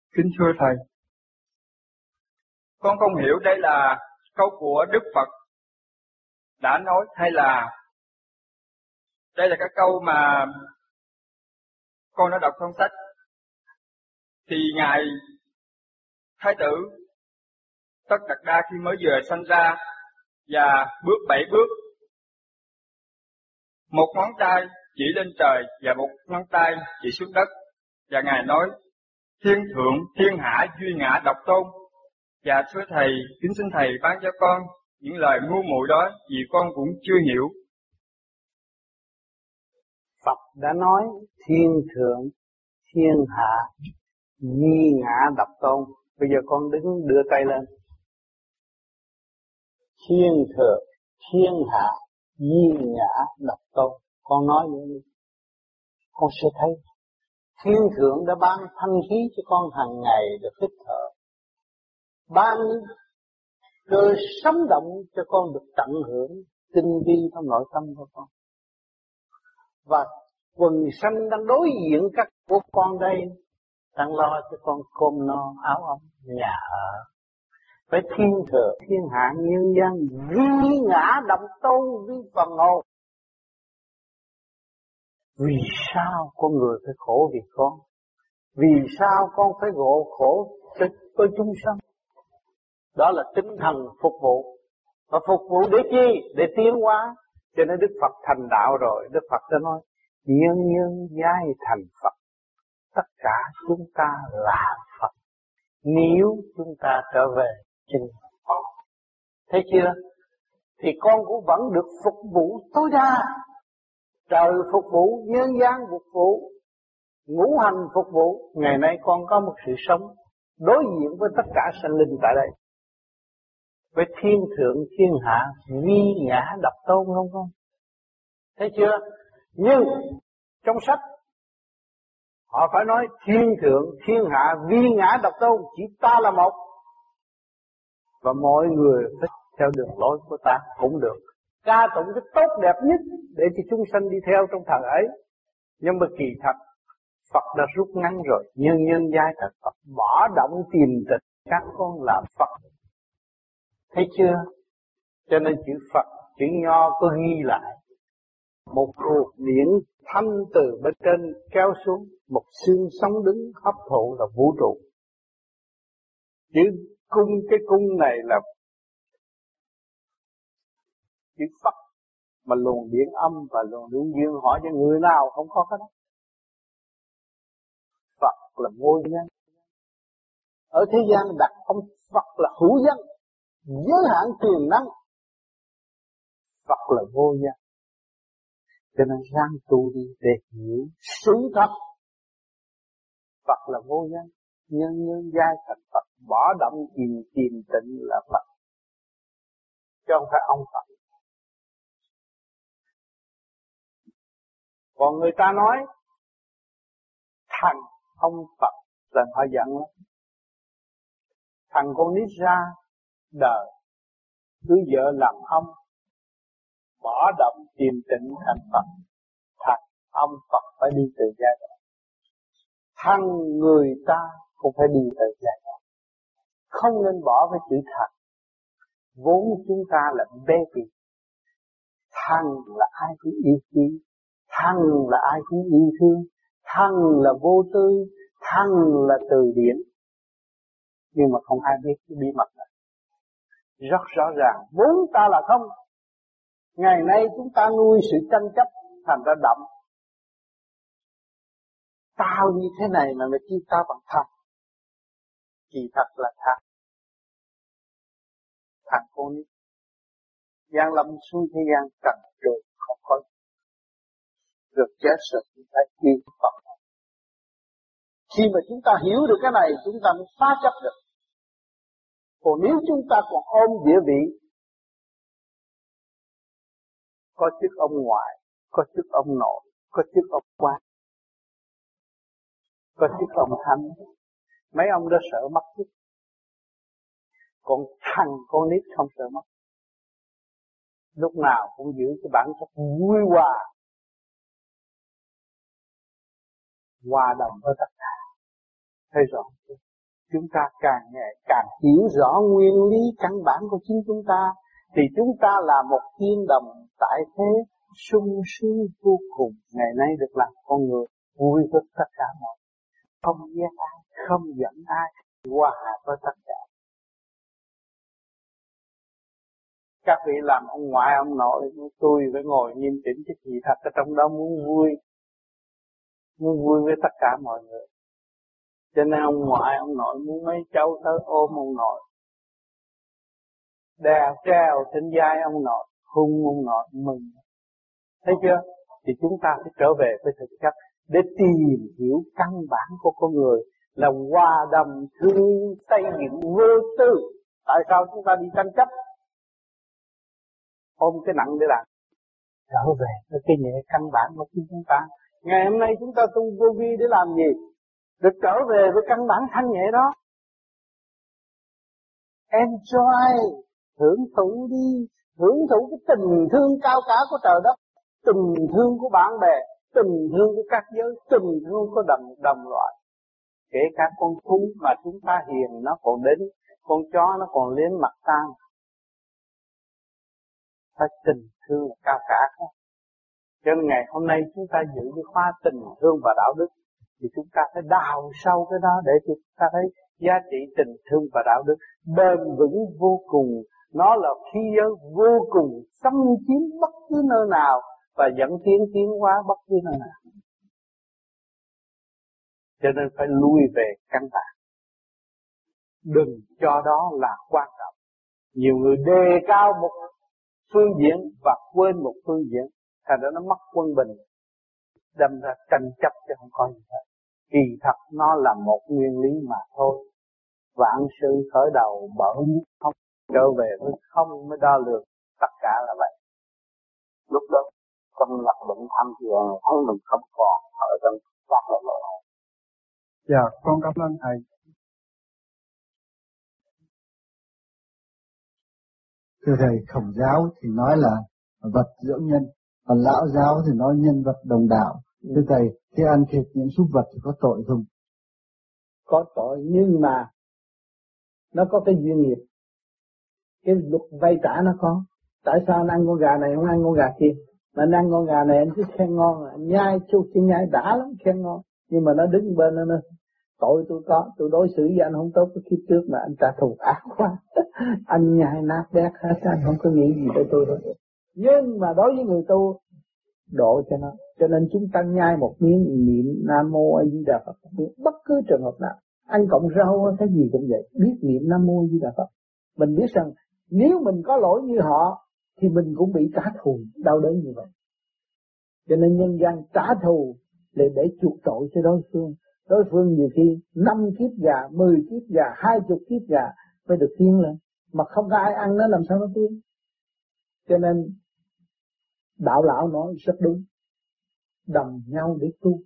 Kính thưa Thầy, con không hiểu đây là câu của Đức Phật đã nói hay là đây là cái câu mà con đã đọc trong sách. Thì Ngài Thái tử Tất Đạt Đa khi mới vừa sanh ra và bước 7 bước, một ngón tay chỉ lên trời và một ngón tay chỉ xuống đất, và Ngài nói thiên thượng thiên hạ duy ngã độc tôn. Và thưa Thầy, kính xin Thầy ban cho con những lời ngu muội đó, vì con cũng chưa hiểu. Phật đã nói thiên thượng thiên hạ duy ngã độc tôn. Bây giờ con đứng đưa tay lên. Thiên thượng thiên hạ duy ngã độc tôn. Con nói nữa đi, con sẽ thấy thiên thượng đã ban thanh khí cho con hàng ngày để hít thở, ban cơ sống động cho con được tận hưởng tinh vi trong nội tâm của con. Và quần sanh đang đối diện các của con đây đang lo cho con cơm no áo ấm nhà ở. Phải thiên thượng thiên hạ nhân dân vi ngã độc tôn vi phần hồn. Vì sao con người phải khổ vì con? Vì sao con phải khổ cho chúng sanh? Đó là tinh thần phục vụ. Và phục vụ để chi? Để tiến hóa. Cho nên Đức Phật thành đạo rồi, Đức Phật đã nói nhân nhân giai thành Phật. Tất cả chúng ta là Phật nếu chúng ta trở về chính Phật. Thấy chưa? Thì con cũng vẫn được phục vụ tối đa. Trời phục vụ, nhân gian phục vụ, ngũ hành phục vụ. Ngày nay con có một sự sống đối diện với tất cả sanh linh tại đây. Với thiên thượng thiên hạ vi ngã độc tôn không con? Thấy chưa? Nhưng trong sách họ phải nói thiên thượng thiên hạ vi ngã độc tôn, chỉ ta là một. Và mọi người phải theo đường lối của ta cũng được. Ca tụng cái tốt đẹp nhất để cho chúng sanh đi theo trong thời ấy. Nhưng mà kỳ thật Phật đã rút ngắn rồi. Nhân nhân giai thật Phật, bỏ động tìm tịch các con làm Phật. Thấy chưa? Cho nên chữ Phật, chữ Nho có ghi lại một ruột điển thanh từ bên trên kéo xuống, một xương sống đứng hấp thụ là vũ trụ. Chữ cung, cái cung này là chữ Phật, mà luồng điển âm và luồng điển dương hỏi cho người nào không có cái đó. Phật là vô nhân. Ở thế gian đặt ông Phật là hữu nhân, giới hạn quyền năng. Phật là vô nhân. Cho nên ráng tu đi để hiểu sự thật. Phật là vô nhân, nhân nhân giai thành Phật, bỏ động tìm tịnh là Phật, chứ không phải ông Phật. Còn người ta nói thằng ông Phật là họ giận lắm. Thằng con nít ra đời cưới vợ làm ông, bỏ động tìm tịnh thành Phật. Thằng ông Phật phải đi từ giai đoạn. Thằng người ta cũng phải đi từ giai đoạn. Không nên bỏ cái chữ thằng. Vốn chúng ta là baby. Thằng là ai cũng yêu quý, thằng là ai cũng yêu thương, thằng là vô tư, thằng là từ điển. Nhưng mà không ai biết cái bí mật này. Rất rõ ràng, vốn ta là không. Ngày nay chúng ta nuôi sự tranh chấp thành ra động. Tao như thế này mà mày kêu tao bằng thằng. Kỳ thật là thằng. Thằng con nít. Giang lâm xuống thế gian cần được không có. Được chết rồi chúng ta yêu Phật. Khi mà chúng ta hiểu được cái này, chúng ta mới phá chấp được. Còn nếu chúng ta còn ôm địa vị, có chức ông ngoại, có chức ông nội, có chức ông quan, có chức ông thánh, mấy ông đó sợ mất chức. Còn thằng con nít không sợ mất. Lúc nào cũng giữ cái bản chất vui hòa, hòa đồng với tất cả. Thấy rõ chưa? Chúng ta càng hiểu rõ nguyên lý căn bản của chính chúng ta, thì chúng ta là một thiên đồng tại thế sung sướng vô cùng. Ngày nay được làm con người vui với tất cả mọi, không ghét ai, không giận ai, hòa với tất cả. Các vị làm ông ngoại ông nội, tôi phải ngồi nghiêm chỉnh chứ gì thật ở trong đó muốn vui với tất cả mọi người. Cho nên ông ngoại ông nội muốn mấy cháu tới ôm ông nội, đeo treo trên vai ông nội, hung ông nội mừng. Thấy chưa? Thì chúng ta phải trở về với thực chất để tìm hiểu căn bản của con người là hòa đồng thương xây dựng vô tư. Tại sao chúng ta đi tranh chấp? Ôm cái nặng để làm. Trở về với cái nhẹ căn bản của chúng ta. Ngày hôm nay chúng ta tu vô vi để làm gì? Để trở về với căn bản thanh nhẹ đó. Enjoy, hưởng thụ đi, hưởng thụ cái tình thương cao cả của trời đất, tình thương của bạn bè, tình thương của các giới, tình thương của đồng loại. Kể cả con thú mà chúng ta hiền nó còn đến, con chó nó còn lên mặt ta. Phải tình thương cao cả không? Cho nên ngày hôm nay chúng ta giữ cái khóa tình thương và đạo đức, thì chúng ta phải đào sâu cái đó để chúng ta thấy giá trị tình thương và đạo đức bền vững vô cùng. Nó là khí giới vô cùng xâm chiếm bất cứ nơi nào và dẫn tiến hóa bất cứ nơi nào. Cho nên phải lui về căn bản. Đừng cho đó là quan trọng. Nhiều người đề cao một phương diện và quên một phương diện, thành ra nó mất quân bình, đâm ra tranh chấp chứ không có gì hết. Kỳ thật nó là một nguyên lý mà thôi. Vạn sự khởi đầu bởi không, trở về với không mới đo lường, tất cả là vậy. Lúc đó tâm lập định tham thiền, thấy mình không còn ở trong các loại lỗi. Dạ, con cảm ơn thầy. Thưa thầy, Khổng giáo thì nói là vật dưỡng nhân, còn Lão giáo thì nói nhân vật đồng đạo. Thưa thầy, khi ăn thịt những súc vật thì có tội không? Có tội, nhưng mà nó có cái duyên nghiệp. Cái luật vay trả nó có. Tại sao anh ăn con gà này không ăn con gà kia? Mà anh ăn con gà này anh cứ khen ngon, anh nhai chút chứ nhai đã lắm, khen ngon. Nhưng mà nó đứng bên nó tội tôi có, tôi đối xử với anh không tốt cái kiếp trước mà anh trả thù ác quá. Anh nhai nát bét hết, anh không có nghĩ gì tới tôi đâu. Nhưng mà đối với người tu, độ cho nó. Cho nên chúng ta nhai một miếng niệm Nam Mô A Di Đà Phật, bất cứ trường hợp nào. Ăn cọng rau cái gì cũng vậy, biết niệm Nam Mô A Di Đà Phật. Mình biết rằng nếu mình có lỗi như họ thì mình cũng bị trả thù đau đớn như vậy. Cho nên nhân gian trả thù để chuộc tội cho đối phương. Đối phương nhiều khi 5 kiếp già, 10 kiếp già, 20 kiếp già mới được tiến lên. Mà không có ai ăn nó làm sao nó tiến. Cho nên đạo lão nói rất đúng, đồng nhau để tu.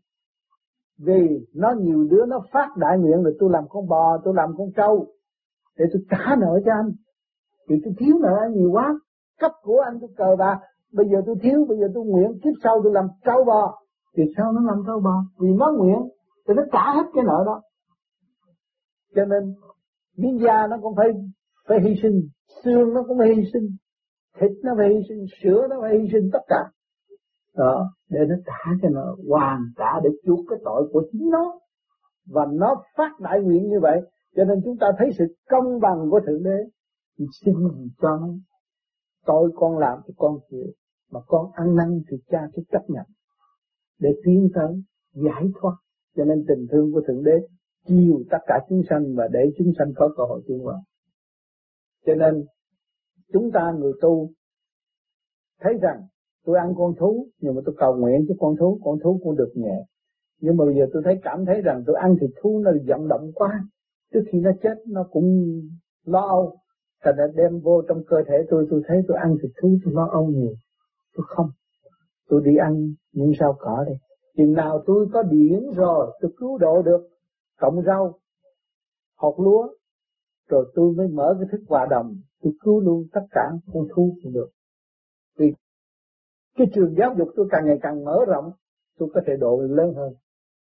Vì nó nhiều đứa nó phát đại nguyện rồi tôi làm con bò, tôi làm con trâu để tôi trả nợ cho anh. Vì tôi thiếu nợ anh nhiều quá, cấp của anh tôi cờ bạc, bây giờ tôi thiếu, bây giờ tôi nguyện kiếp sau tôi làm trâu bò. Thì sao nó làm trâu bò? Vì nó nguyện thì nó trả hết cái nợ đó. Cho nên miếng da nó cũng phải hy sinh, xương nó cũng phải hy sinh, thịt nó phải hy sinh, sữa nó phải hy sinh, tất cả đó để nó trả cái nợ, hoàn trả để chuộc cái tội của chính nó. Và nó phát đại nguyện như vậy, cho nên chúng ta thấy sự công bằng của Thượng Đế. Xin gì cho nó, tội con làm thì con chịu, mà con ăn năn thì cha phải chấp nhận để tiến tới giải thoát. Cho nên tình thương của Thượng Đế chiều tất cả chúng sanh và để chúng sanh có cơ hội tiến hóa. Cho nên chúng ta người tu thấy rằng tôi ăn con thú, nhưng mà tôi cầu nguyện cho con thú cũng được nhẹ. Nhưng mà bây giờ tôi cảm thấy rằng tôi ăn thịt thú nó vận động quá, trước khi nó chết nó cũng lo âu. Thành ra đem vô trong cơ thể tôi thấy tôi ăn thịt thú tôi lo âu nhiều. Tôi không, tôi đi ăn những rau cỏ đây. Chừng nào tôi có điển rồi tôi cứu độ được cọng rau, hột lúa, rồi tôi mới mở cái thức hòa đồng, tôi cứu luôn tất cả con thú cũng được. Vì cái trường giáo dục tôi càng ngày càng mở rộng, tôi có thể độ lớn hơn.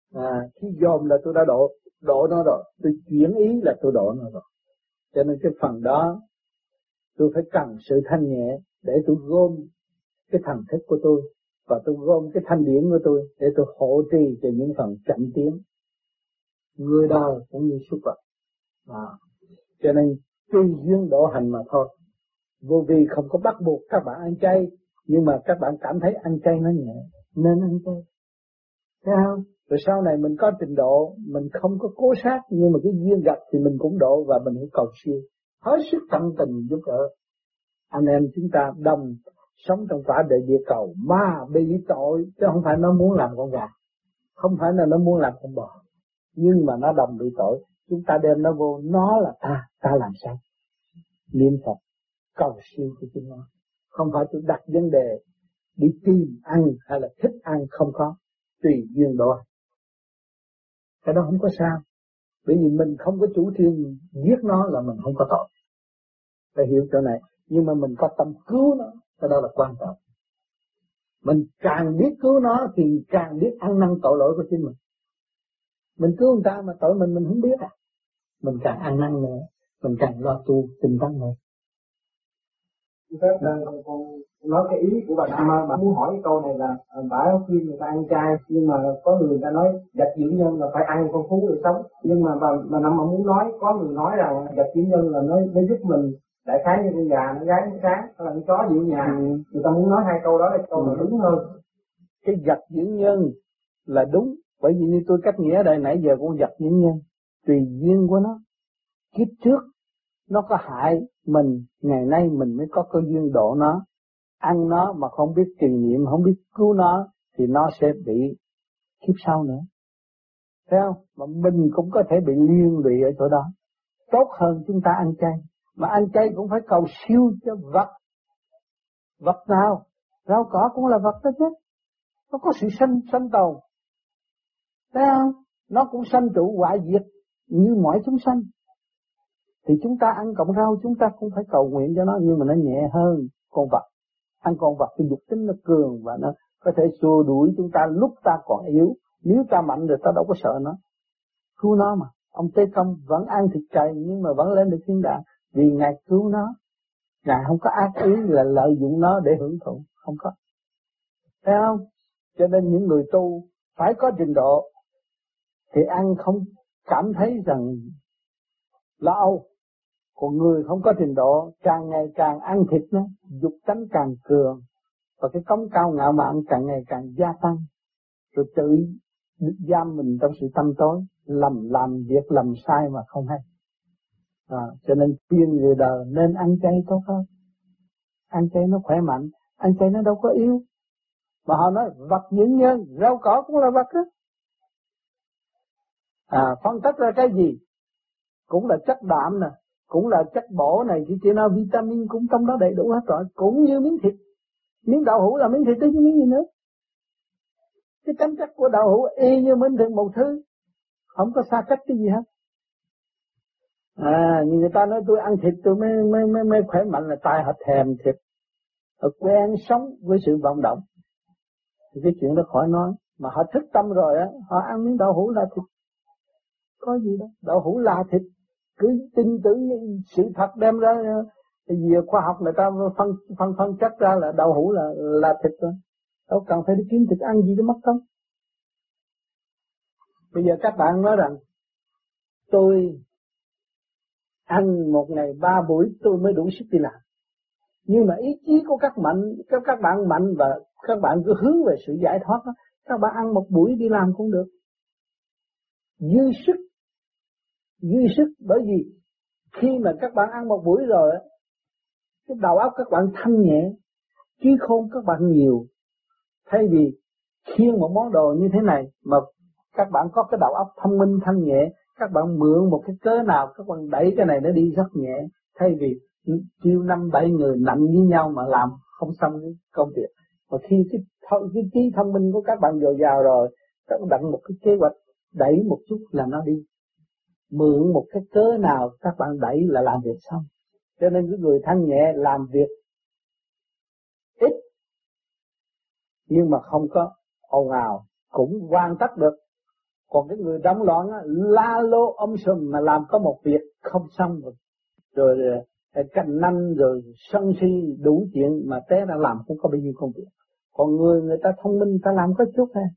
Khi dòm là tôi đã độ nó rồi, tôi chuyển ý là tôi độ nó rồi. Cho nên cái phần đó tôi phải cần sự thanh nhẹ để tôi gom cái thần thức của tôi và tôi gom cái thanh điển của tôi để tôi hộ trì cho những phần chậm tiến. Người đời cũng như súc vật. Cho nên tùy duyên độ hành mà thôi. Vô vi không có bắt buộc các bạn ăn chay, nhưng mà các bạn cảm thấy ăn chay nó nhẹ nên ăn chay. Thấy không? Rồi sau này mình có trình độ, mình không có cố sát, nhưng mà cái duyên gặp thì mình cũng độ và mình cũng cầu siêu. Hết sức tận tình giúp đỡ. Anh em chúng ta đồng sống trong quả địa cầu mà bị tội, chứ không phải nó muốn làm con gà, không phải là nó muốn làm con bò, nhưng mà nó đồng bị tội. Chúng ta đem nó vô, nó là ta làm sao? Niệm Phật cầu siêu của chúng nó. Không phải tôi đặt vấn đề đi tìm ăn hay là thích ăn, không có, tùy duyên độ. Cái đó không có sao, bởi vì mình không có chủ trương giết nó là mình không có tội. Phải hiểu chỗ này, nhưng mà mình có tâm cứu nó, cái đó là quan trọng. Mình càng biết cứu nó thì càng biết ăn năn tội lỗi của chính mình. Mình cứu người ta mà tội mình không biết mình càng ăn năn nữa, mình càng lo tu tinh tấn nữa. Con nói cái ý của bà muốn hỏi cái câu này là bà khuyên người ta ăn chay, nhưng mà có người ta nói vật dưỡng nhân là phải ăn con thú để sống, nhưng mà bà Năm muốn nói, có người nói rằng vật dưỡng nhân là nó giúp mình đại khái như con gà nó gái nó sáng, là con chó dưỡng nhà. Người ta muốn nói hai câu đó là câu nào đúng hơn. Cái vật dưỡng nhân là đúng, bởi vì như tôi cách nghĩa đây nãy giờ con vật dưỡng nhân tùy duyên của nó. Kiếp trước nó có hại mình, ngày nay mình mới có cơ duyên độ nó. Ăn nó mà không biết trì niệm, không biết cứu nó thì nó sẽ bị kiếp sau nữa. Thấy không? Mà mình cũng có thể bị liên lụy ở chỗ đó. Tốt hơn chúng ta ăn chay. Mà ăn chay cũng phải cầu siêu cho vật. Vật nào? Rau cỏ cũng là vật đó chứ. Nó có sự sanh tồn. Thấy không? Nó cũng sanh trụ hoại diệt như mọi chúng sanh. Thì chúng ta ăn cọng rau chúng ta cũng phải cầu nguyện cho nó, nhưng mà nó nhẹ hơn con vật. Ăn con vật thì dục tính nó cường và nó có thể xua đuổi chúng ta lúc ta còn yếu. Nếu ta mạnh rồi ta đâu có sợ nó. Cứu nó mà. Ông Tế Công vẫn ăn thịt cày nhưng mà vẫn lên được thiên đàng vì Ngài cứu nó. Ngài không có ác ý là lợi dụng nó để hưởng thụ. Không có. Thấy không? Cho nên những người tu phải có trình độ thì ăn không cảm thấy rằng lo âu. Còn người không có trình độ càng ngày càng ăn thịt nó, dục tánh càng cường và cái cống cao ngạo mạn càng ngày càng gia tăng, rồi tự giam mình trong sự tâm tối, làm việc làm sai mà không hay. Cho nên khuyên người đời nên ăn chay tốt hơn. Ăn chay nó khỏe mạnh, ăn chay nó đâu có yếu. Mà họ nói vật dưỡng nhân, rau cỏ cũng là vật đó. Phân tích ra cái gì? Cũng là chất đạm nè, cũng là chất bổ này, chỉ nói vitamin cũng trong đó đầy đủ hết rồi, cũng như miếng thịt. Miếng đậu hũ là miếng thịt chứ miếng gì nữa. Cái tính chất của đậu hũ y như miếng thịt một thứ, không có xa cách cái gì hết. Nhưng người ta nói tôi ăn thịt tôi mới khỏe mạnh là tại họ thèm thịt. Họ quen sống với sự vận động. Thì cái chuyện đó khỏi nói. Mà họ thức tâm rồi á, họ ăn miếng đậu hũ là thịt. Có gì đâu, đậu hũ là thịt. Cứ tin tưởng sự thật đem ra, vì khoa học người ta phân chất ra là đậu hũ là thịt rồi. Đâu cần phải đi kiếm thịt ăn gì cho mất công. Bây giờ các bạn nói rằng tôi ăn một ngày 3 buổi tôi mới đủ sức đi làm. Nhưng mà ý chí của các bạn mạnh và các bạn cứ hướng về sự giải thoát đó. Các bạn ăn một buổi đi làm cũng được. Dư sức bởi vì khi mà các bạn ăn một buổi rồi, cái đầu óc các bạn thanh nhẹ, trí khôn các bạn nhiều. Thay vì khiêng một món đồ như thế này mà các bạn có cái đầu óc thông minh thanh nhẹ, các bạn mượn một cái cớ nào các bạn đẩy cái này nó đi rất nhẹ. Thay vì kêu 5-7 người nặng với nhau mà làm không xong cái công việc. Mà khi cái trí thông minh của các bạn dồi dào rồi, các bạn đặt một cái kế hoạch đẩy một chút là nó đi. Mượn một cái cớ nào các bạn đẩy là làm việc xong. Cho nên cái người thanh nhẹ làm việc ít nhưng mà không có ồn ào cũng hoàn tất được. Còn cái người động loạn á, la lô sùm mà làm có một việc không xong rồi canh nanh rồi sân si đủ chuyện mà té ra làm cũng có bao nhiêu công việc. Còn người ta thông minh, ta làm có chút thôi,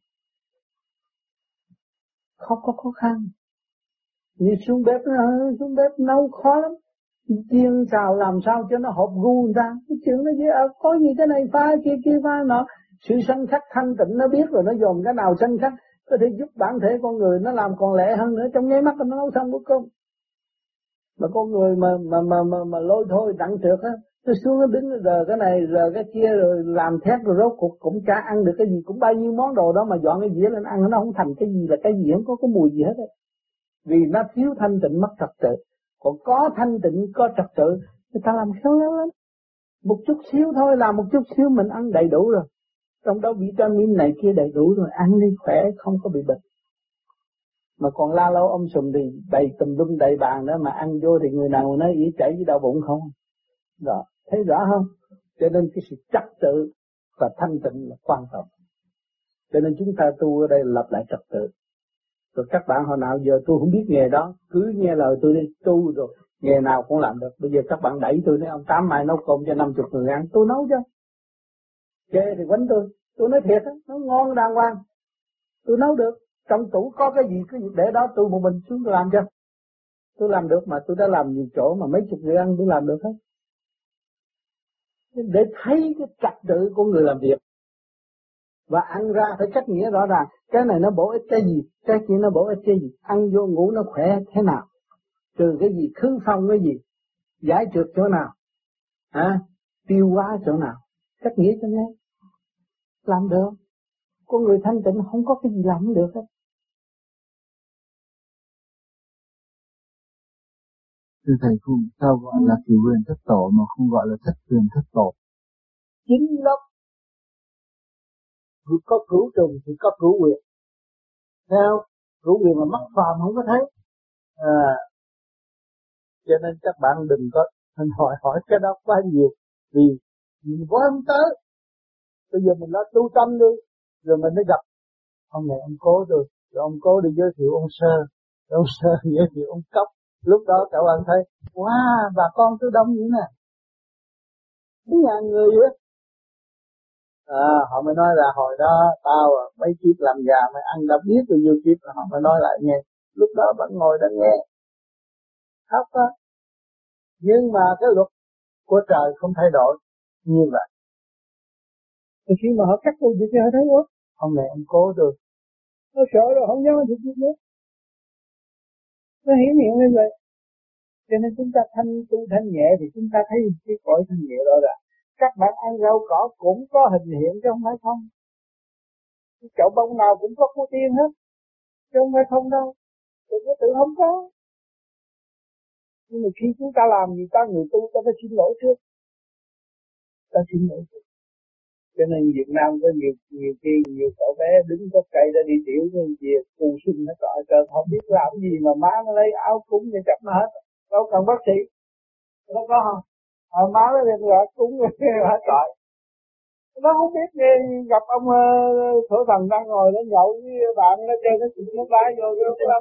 không có khó khăn. Như xuống bếp nấu khó lắm, chiên xào làm sao cho nó hợp gu người ta. Cái chuyện nó dễ, có gì cái này pha kia pha nọ. Sự sân khắc thanh tịnh nó biết rồi, nó dồn cái nào sân khắc có thể giúp bản thể con người nó làm còn lẹ hơn nữa, trong nháy mắt nó nấu xong bữa cơm. Mà con người mà lôi thôi đặng trượt á, nó xuống nó đứng giờ cái này giờ cái kia rồi làm thét rồi rốt cuộc cũng chả ăn được cái gì, cũng bao nhiêu món đồ đó mà dọn cái dĩa lên ăn nó không thành cái gì là cái gì, không có mùi gì hết á. Vì nó thiếu thanh tịnh mất trật tự. Còn có thanh tịnh có trật tự, người ta làm khéo léo lắm. Một chút xíu thôi, làm một chút xíu mình ăn đầy đủ rồi. Trong đó vitamin này kia đầy đủ rồi, ăn đi khỏe, không có bị bệnh. Mà còn la lâu sùm thì đầy tùm lum đầy bàn đó, mà ăn vô thì người nào nói ỉa chảy với đau bụng không. Rồi, thấy rõ không? Cho nên cái sự trật tự và thanh tịnh là quan trọng. Cho nên chúng ta tu ở đây lập lại trật tự. Rồi các bạn hồi nào giờ tôi không biết nghề đó, cứ nghe lời tôi đi tu rồi nghề nào cũng làm được. Bây giờ các bạn đẩy tôi nói ông Tám mai nấu cơm cho 50 người ăn, tôi nấu chứ. Chê thì quánh tôi nói thiệt á, nó ngon đàng hoàng, tôi nấu được. Trong tủ có cái gì cứ để đó, tôi một mình xuống tôi làm cho. Tôi làm được mà, tôi đã làm nhiều chỗ mà mấy chục người ăn tôi làm được hết. Để thấy cái trật tự của người làm việc. Và ăn ra phải cách nghĩa rõ ràng, cái này nó bổ ích cái gì, cái kia nó bổ ích cái gì, ăn vô ngủ nó khỏe thế nào, trừ cái gì, khứ phong cái gì, giải trượt chỗ nào, tiêu hóa chỗ nào, cách nghĩa cho nghe. Làm được. Con người thanh tịnh không có cái gì làm không được hết. Thưa thầy, sao gọi là cửu huyền thất tổ mà không gọi là thất huyền thất tổ? Chính lớp có cửu trùng thì có cửu huyền. Theo cửu huyền mà mắc phàm không có thấy. Cho nên các bạn đừng có hỏi cái đó quá nhiều, vì mình quan tới. Bây giờ mình nói tu tâm đi, rồi mình mới gặp ông này ông cố rồi ông cố đi giới thiệu ông Sơ, rồi ông Sơ giới thiệu ông Cốc. Lúc đó các bạn thấy, wow, bà con tôi đông như nè, 4.000 người vậy. Họ mới nói là hồi đó tao mấy kiếp làm gà mày ăn đã biết bao nhiêu kiếp, họ mới nói lại nghe. Lúc đó vẫn ngồi đó nghe, khóc á. Nhưng mà cái luật của trời không thay đổi như vậy. Thì khi mà họ cắt công việc thì họ thấy quá, ông này ông cố rồi, nó sợ rồi không dám thực hiện nữa. Nó hiển hiện như vậy. Cho nên chúng ta tu thanh nhẹ thì chúng ta thấy cái cõi thanh nhẹ đó là các bạn ăn rau cỏ cũng có hình hiện chứ không phải không. Cái chậu bông nào cũng có cô tiên hết, chứ không phải không đâu. Đừng có tự không có. Nhưng mà khi chúng ta làm gì ta người tu ta phải xin lỗi trước. Ta xin lỗi trước. Cho nên Việt Nam có nhiều cậu bé đứng có cây ra đi tiểu như gì tu sinh nó gọi trời không biết làm gì mà má nó lấy áo cúng để chặt nó hết. Đâu cần bác sĩ. Nó có không? Má nó lên gọi cúng hết trời. Nó không biết nghe gặp ông thổ thần đang ngồi nó nhậu với bạn nó chơi nó chụp nó bá vô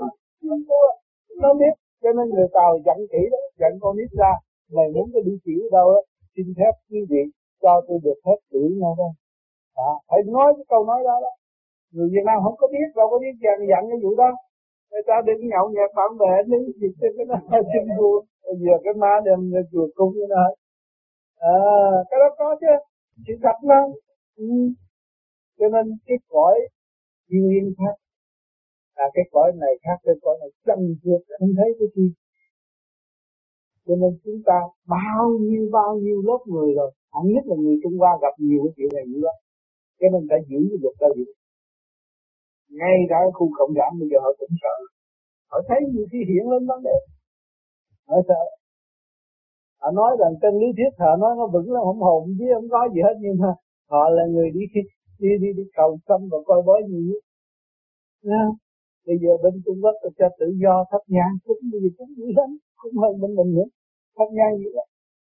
nó biết. Cho nên người Tàu dặn kỹ đó, dặn con nít ra này muốn cái đi chỉ đâu đó xin phép quý vị cho tôi được phép chửi nhau thôi. Phải nói cái câu nói đó đó. Người Việt Nam không có biết, đâu có biết dặn cái vụ đó. Người ta đừng nhậu nhẹt bạn bè đứng dịch trên cái nó xin vua. Bây giờ cái má đem chùa cung với nó. Cái đó có chứ, sự thật mà. Cho nên cái cõi duyên khác, cái cõi này khác, cái cõi này chân vượt không thấy cái gì. Cho nên chúng ta bao nhiêu lớp người rồi, hẳn nhất là người Trung Hoa gặp nhiều cái chuyện này như đó. Cho nên phải giữ cái luật ra giữ. Ngay cả khu cộng sản bây giờ họ cũng sợ. Họ thấy nhiều khi hiện lên vấn đề. Họ sợ. Họ nói rằng trên lý thuyết họ nói nó vững là không hồn chứ không có gì hết, nhưng mà họ là người đi cầu xong và coi bói nhiều nhất. Bây giờ bên Trung Quốc cho tự do thắp nhang cũng gì cũng dữ lắm, cũng hơn bên mình nữa, thắp nhang gì đó.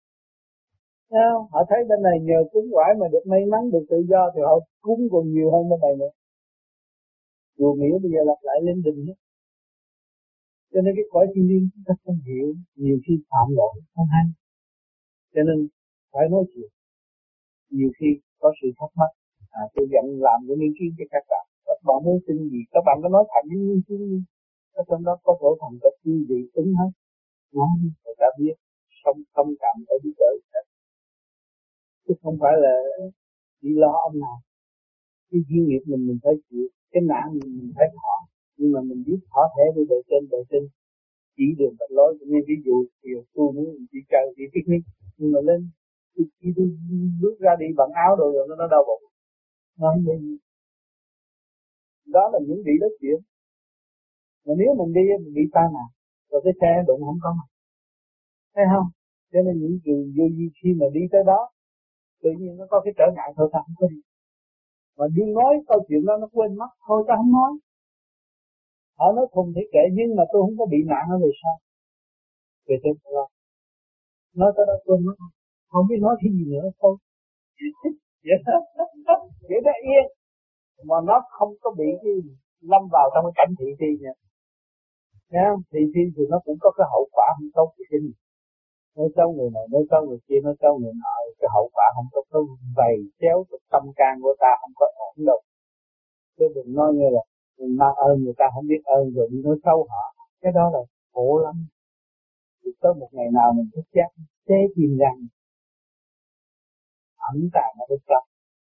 Họ thấy bên này nhờ cúng quải mà được may mắn được tự do thì họ cúng còn nhiều hơn bên này nữa. Chùa miếu bây giờ lặp lại lên đình hết. Cho nên cái cõi thiên liêng chúng ta không hiểu, nhiều khi phạm lỗi không hay. Cho nên phải nói chuyện. Nhiều khi có sự thắc mắc, tôi dặn làm cái nghiên cứu cho các bạn muốn tin gì, các bạn có nói thẳng với nghiên cứu gì. Ở trong đó có tổ thần có chi gì tính hết. Nói người ta biết, không cảm thấy biết lợi hết. Chứ không phải là chỉ lo ông nào. Cái duyên nghiệp mình phải chịu, cái nạn mình phải thọ. Nhưng mà mình biết thọ thể với bề trên chỉ đường bạch lối. Như ví dụ chiều tôi muốn đi chơi đi picnic, nhưng mà lên khi tôi bước ra đi bằng áo rồi nó đau bụng, nó không đi. Đó là những vị đất chuyện. Mà nếu mình đi mình bị tai nạn rồi cái xe đụng không có mặt, thấy không? Cho nên những người vô vi khi mà đi tới đó tự nhiên nó có cái trở ngại thôi ta không có đi. Mà đi nói câu chuyện đó nó quên mất thôi ta không nói. Họ nói không thể kể nhưng mà tôi không có bị nạn ở về sau. Về trên đó nói tới đó quên mất, không biết nói cái gì nữa thôi. Vậy đó yên. Mà nó không có bị cái lâm vào trong cái cảnh thị thi nha. Nghe không? Thị thi thì nó cũng có cái hậu quả không tốt cho chính mình. Nói xấu người này, nói xấu người kia, nói xấu người nọ, cái hậu quả không tốt, nó vầy chéo cái tâm can của ta không có ổn đâu. Chứ đừng nói như là mình mang ơn người ta không biết ơn rồi đi nói xấu họ, cái đó là khổ lắm. Thì tới một ngày nào mình thức giác chế chìm rằng ẩn tàng ở bên trong.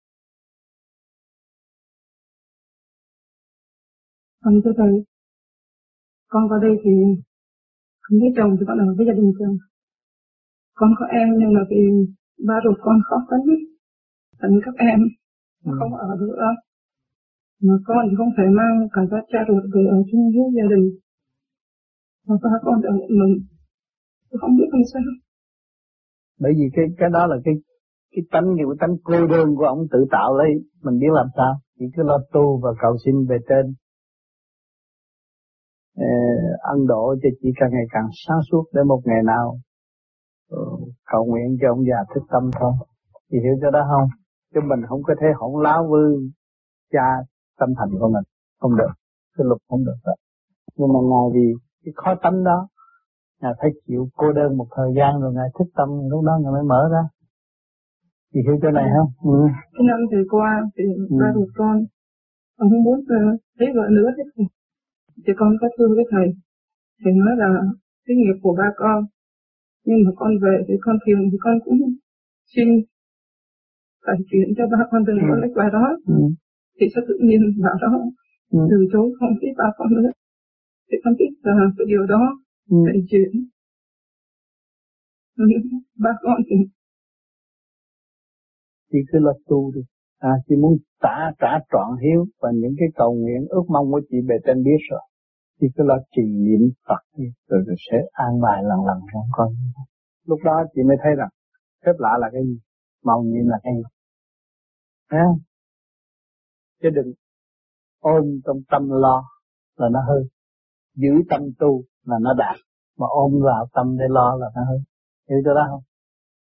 Thưa thầy, con vào đây thì không biết chồng thì con ở với gia đình chồng. Con có em nhưng mà vì ba ruột con khó tính, thành các em không ở được. Mà con thì không thể mang cả các cha ruột về ở chung với gia đình. Mà ba con ở một mình, tôi không biết làm sao. Bởi vì cái đó là cái tánh cô đơn của ông tự tạo lấy, mình biết làm sao? Chỉ cứ lo tu và cầu xin về trên. Ân độ cho chị càng ngày càng sáng suốt để một ngày nào cầu nguyện cho ông già thức tâm thôi. Chị hiểu cho đó không? Chứ mình không có thể hỗn láo với cha tâm thành của mình, không được, cái luật không được đó. Nhưng mà ngài vì cái khó tánh đó, ngài phải chịu cô đơn một thời gian rồi ngài thức tâm, lúc đó ngài mới mở ra. Chị hiểu chỗ này không? Cái năm thời qua thì ba ruột con không muốn thấy vợ nữa hết. Thì con có thương với thầy nói là cái nghiệp của ba con, nhưng mà con về thì con phiền thì con cũng xin phải chuyển cho ba con đừng có lấy bài đó. Thì sao tự nhiên bảo đó từ chối không biết ba con nữa. Thì con biết là cái điều đó phải chuyển. Ba con thì chị cứ lo tu đi. Chị muốn trả trọn hiếu và những cái cầu nguyện ước mong của chị bề trên biết rồi. Chị cứ lo trì niệm Phật đi, rồi sẽ an bài lần trong con. Lúc đó chị mới thấy rằng phép lạ là cái gì, màu nhiệm là cái gì. Thấy không? Chứ đừng ôm trong tâm lo là nó hư, giữ tâm tu là nó đạt, mà ôm vào tâm để lo là nó hư. Hiểu cho đó không?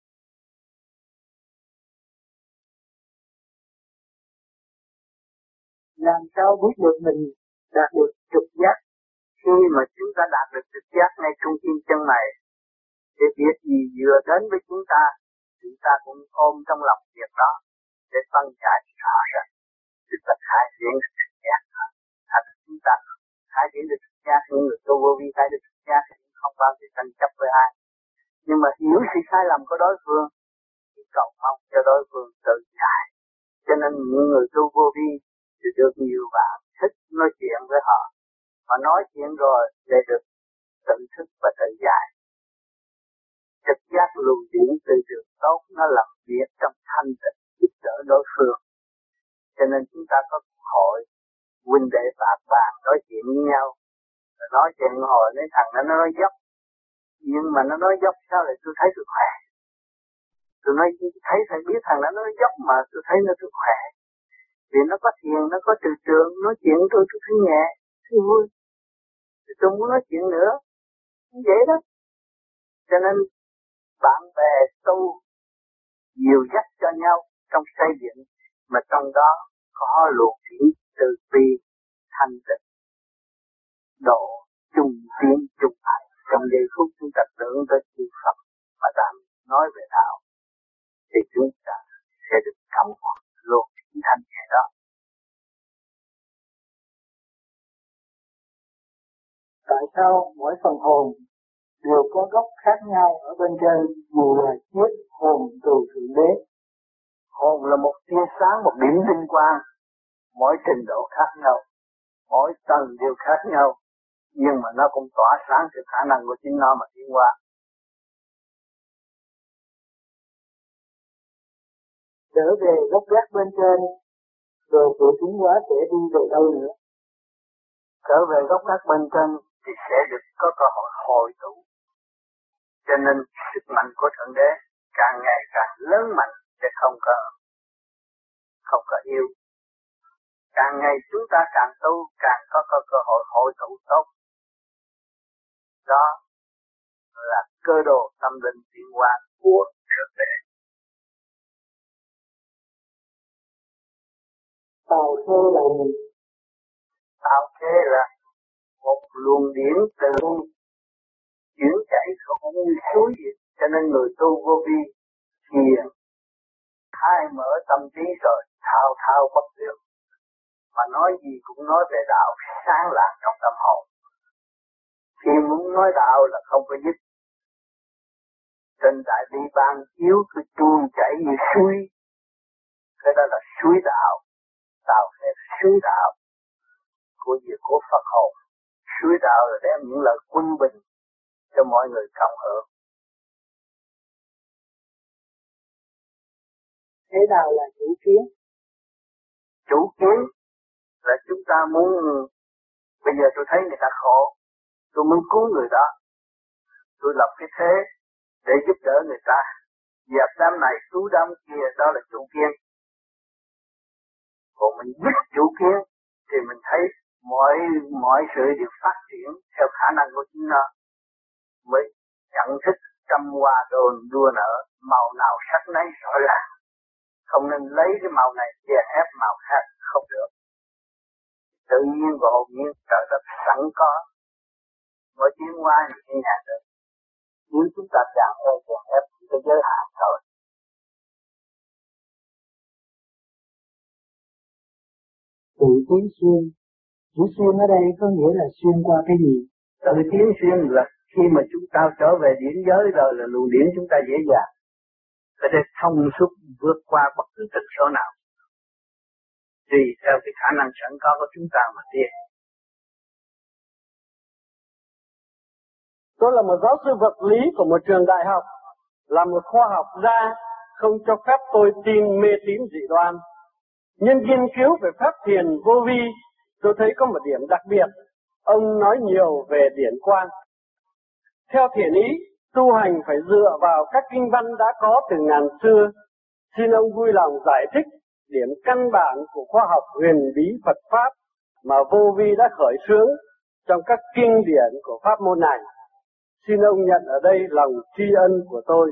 Làm sao biết được mình đạt được trực giác? Khi mà chúng ta đạt được trực giác ngay trung tim chân mày, để việc gì vừa đến với chúng ta cũng ôm trong lòng việc đó để phân giải rõ ràng. Tức là khai triển được trực giác. Thật chúng ta khai triển được trực giác, những người tu vô vi khai được trực giác không bao giờ tranh chấp với ai. Nhưng mà hiểu sự sai lầm của đối phương thì cầu mong cho đối phương tự giải. Cho nên những người tu vô vi thì được nhiều bạn thích nói chuyện với họ. Mà nói chuyện rồi để được tự thức và tự giải. Trực giác luồng điển từ đường tốt nó làm việc trong thanh tịnh giúp đỡ đối phương. Cho nên chúng ta có hội huynh đệ bạn nói chuyện với nhau. Rồi nói chuyện hồi mấy thằng nó nói dốc. Nhưng mà nó nói dốc sao lại tôi thấy tôi khỏe. Tôi nói thấy thầy biết thằng nó nói dốc mà tôi thấy nó tôi khỏe. Vì nó có thiền, nó có từ trường, nói chuyện tôi thấy nhẹ, thấy vui. Thì tôi muốn nói chuyện nữa. Như vậy đó. Cho nên bạn bè tu nhiều dắt cho nhau trong xây dựng, mà trong đó có luồng điển từ bi thanh tịnh, độ chung tiến chung hạnh. Trong giây phút chúng ta tưởng tới chư Phật mà đang nói về đạo, thì chúng ta sẽ được cảm nhận luôn thanh nhẹ đó. Tại sao mỗi phần hồn đều có gốc khác nhau ở bên trên, dù là chiếc hồn từ Thượng Đế? Hồn là một tia sáng, một điểm tinh quang, mỗi trình độ khác nhau, mỗi tầng đều khác nhau, nhưng mà nó cũng tỏa sáng sự khả năng của chính nó mà tiến qua. Trở về gốc gác bên trên, rồi sự tiến hóa sẽ đi về đâu nữa? Trở về gốc gác bên trên thì sẽ được có cơ hội hội tụ. Cho nên sức mạnh của Thượng Đế càng ngày càng lớn mạnh, để không có yêu. Càng ngày chúng ta càng tu, càng có cơ hội hội tụ tốt. Đó là cơ đồ tâm linh tiến hóa của Thượng Đế. Tào khê là gì? Tào khê là một luồng điển từ chuyển chảy không như suối vậy. Cho nên người tu vô vi thiền khai mở tâm trí rồi thao thao bất tuyệt, mà nói gì cũng nói về đạo sáng lạc trong tâm hồn. Khi muốn nói đạo là không có dứt. Trên đại bi ban chiếu cứ tuôn chảy như suối, cái đó là suối đạo. Đạo là suối đạo của việc của Phật hồn. Suối đạo là đem những lời quân bình cho mọi người cộng hưởng. Thế nào là chủ kiến? Chủ kiến là chúng ta muốn, bây giờ tôi thấy người ta khổ, tôi muốn cứu người đó, tôi lập cái thế để giúp đỡ người ta, dẹp đám này cứu đám kia, đó là chủ kiến. Còn mình dứt chủ kiến thì mình thấy mọi sự đều phát triển theo khả năng của chính nó, mới nhận thức trăm hoa đồn đua nở, màu nào sắc nấy rõ ràng. Không nên lấy cái màu này chèn ép màu khác, không được. Tự nhiên và hồn nhiên trời đất sẵn có, mới tiến hóa như nhà được. Nếu chúng ta chèn ép thì có giới hạn thôi. Tự tiến xuyên. Chữ xuyên ở đây có nghĩa là xuyên qua cái gì? Tự tiến xuyên là khi mà chúng ta trở về điển giới rồi là luồng điển chúng ta dễ dàng. Có thể thông suốt vượt qua bất cứ tần số nào. Tùy theo cái khả năng sẵn có của chúng ta mà tiến. Tôi là một giáo sư vật lý của một trường đại học, là một khoa học gia, không cho phép tôi tin mê tín dị đoan. Nhưng nghiên cứu về pháp thiền vô vi, tôi thấy có một điểm đặc biệt. Ông nói nhiều về điển quang. Theo thiền ý, tu hành phải dựa vào các kinh văn đã có từ ngàn xưa. Xin ông vui lòng giải thích điểm căn bản của khoa học huyền bí Phật Pháp mà vô vi đã khởi xướng trong các kinh điển của pháp môn này. Xin ông nhận ở đây lòng tri ân của tôi.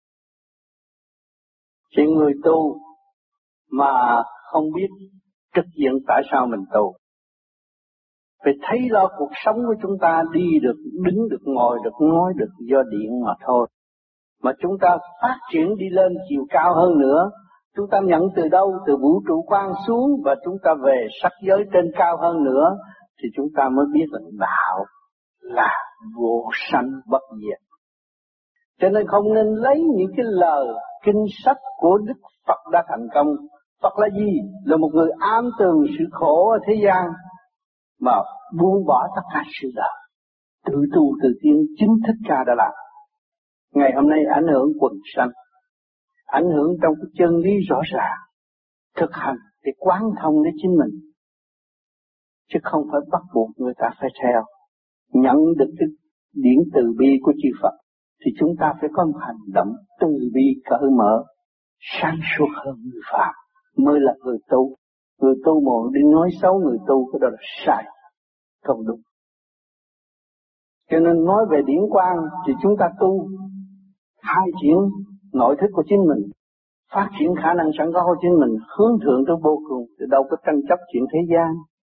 Chỉ người tu mà không biết trực diện tại sao mình tu. Phải thấy lo cuộc sống của chúng ta đi được, đứng được, ngồi được, nói được do điện mà thôi. Mà chúng ta phát triển đi lên chiều cao hơn nữa, chúng ta nhận từ đâu? Từ vũ trụ quan xuống, và chúng ta về sắc giới trên cao hơn nữa, thì chúng ta mới biết là đạo là vô sanh bất diệt. Cho nên không nên lấy những cái lời kinh sách của Đức Phật đã thành công. Phật là gì? Là một người am tường sự khổ ở thế gian mà buông bỏ tất cả sự đời, tự tu tự tiến, chính Thích Ca đã làm. Ngày hôm nay ảnh hưởng quần sanh, ảnh hưởng trong cái chân lý rõ ràng, thực hành để quán thông đến chính mình, chứ không phải bắt buộc người ta phải theo. Nhận được cái điển từ bi của chư Phật thì chúng ta phải có một hành động từ bi cởi mở, sáng suốt hơn người phạm mới là người tu. Người tu mà đi nói xấu người tu, cái đó là sai, không đúng. Cho nên nói về điển quang thì chúng ta tu khai triển nội thức của chính mình, phát triển khả năng sẵn có của chính mình, hướng thượng tới vô cùng, thì đâu có tranh chấp chuyện thế gian.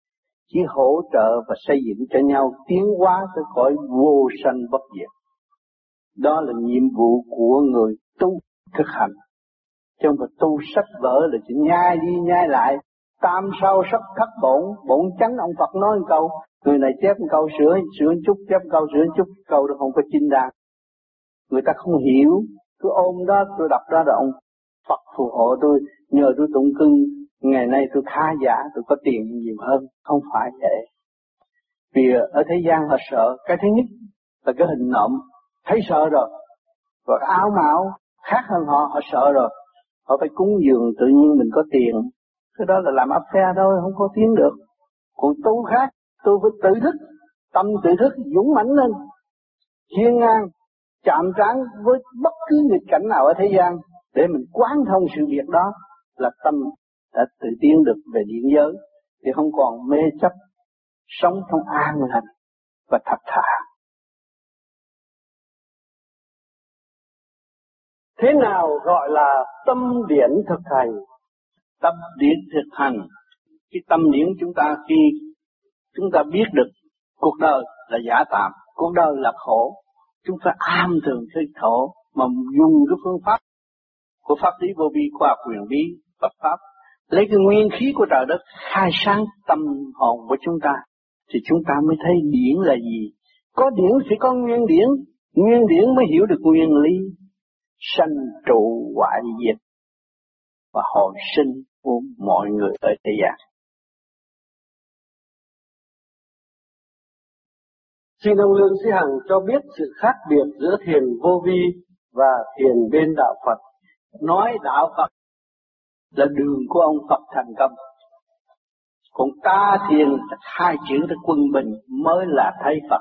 chỉ hỗ trợ và xây dựng cho nhau tiến hóa tới cõi vô sanh bất diệt. Đó là nhiệm vụ của người tu thực hành. Chứ không phải tu sách vở là chỉ nhai đi nhai lại. Tam sao sắc thất bổn, bổn chánh ông Phật nói một câu, người này chép một câu sửa một chút, chép một câu sửa một chút, câu đó không có chính đáng. Người ta không hiểu, cứ ôm đó, tôi đọc đó là ông Phật phù hộ tôi, nhờ tôi tụng kinh, ngày nay tôi khá giả, tôi có tiền nhiều hơn, không phải vậy. Vì ở thế gian họ sợ, cái thứ nhất là cái hình nộm, thấy sợ rồi, và áo mạo khác hơn họ, họ sợ rồi, họ phải cúng dường tự nhiên mình có tiền, cái đó là làm áp phe thôi, không có tiến được. Còn tu khác, tu phải tự thức, tâm tự thức, dũng mãnh lên, hiên ngang, chạm trán với bất cứ nghịch cảnh nào ở thế gian, để mình quán thông sự việc đó, là tâm đã tự tiến được về điển giới, thì không còn mê chấp, sống trong an lành và thật thà. Thế nào gọi là tâm điển thực hành? Tâm điển thực hành, cái tâm điển chúng ta khi chúng ta biết được cuộc đời là giả tạm, cuộc đời là khổ, chúng ta am thường cái khổ mà dùng cái phương pháp của pháp lý vô vi, khoa học quyền bí, Phật pháp, lấy cái nguyên khí của trời đất khai sáng tâm hồn của chúng ta, thì chúng ta mới thấy điển là gì. Có điển thì có nguyên điển, nguyên điển mới hiểu được nguyên lý sanh trụ hoại diệt và hồi sinh của mọi người ở thế gian. Xin ông Lương Sĩ Hằng cho biết sự khác biệt giữa thiền vô vi và thiền bên đạo Phật. Nói đạo Phật là đường của ông Phật thành công, còn ta thiền hai chữ là quân bình mới là thấy Phật.